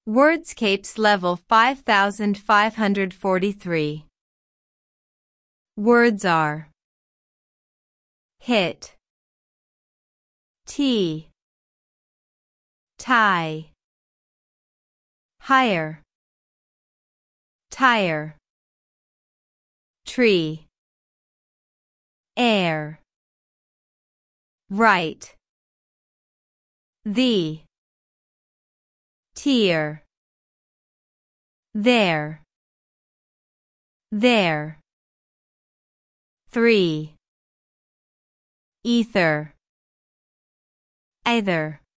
Wordscapes level 5543. Words are hit, tea, tie, hire, tire, tree, air, right, the, tear, there, three, ether, either.